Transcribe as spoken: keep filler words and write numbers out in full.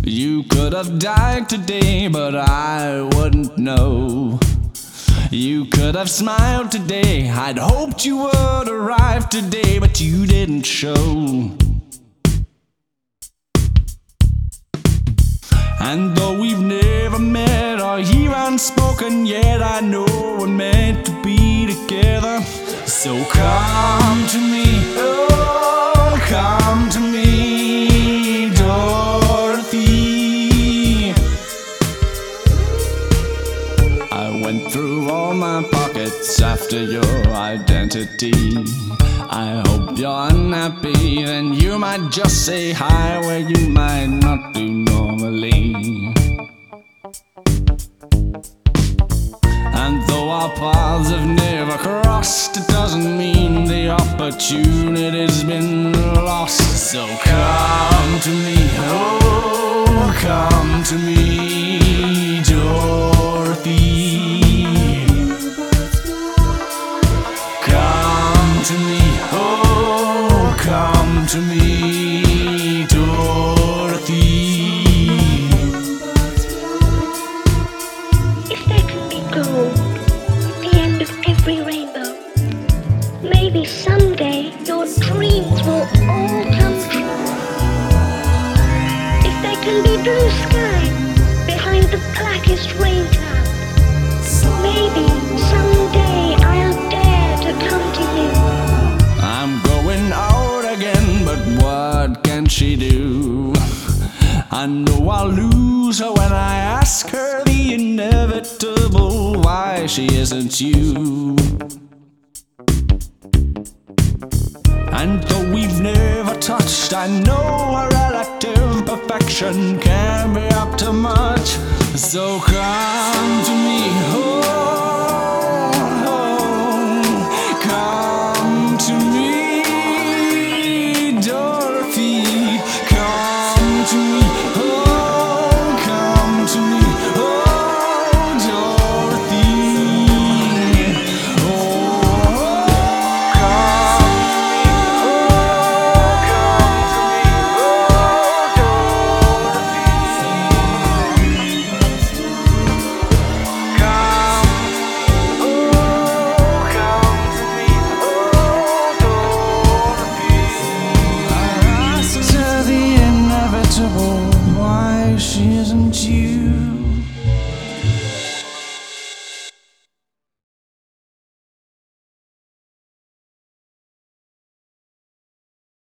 You could have died today, but I wouldn't know. You could have smiled today, I'd hoped you would arrive today, but you didn't show. And though we've never met or even spoken yet, I know we're meant to be together. So come to me, oh, come to me, Dorothy. I went through all my pockets after your identity. I hope you're unhappy, then you might just say hi where you might not do normally. And though our paths have never crossed, it doesn't mean the opportunity's been lost. So come to me, oh, come to me, Dorothy. Come to me, oh, come to me, Dorothy. If there can be gold at the end of every rainbow, maybe someday your dreams will all come true. If there can be blue sky behind the blackest rain cloud, maybe someday I'll dare to come to you. I'm going out again, but what can she do? I know I'll lose her when I ask her the inevitable why she isn't you. And though we've never touched, I know a relative perfection can be up to much. So come to me,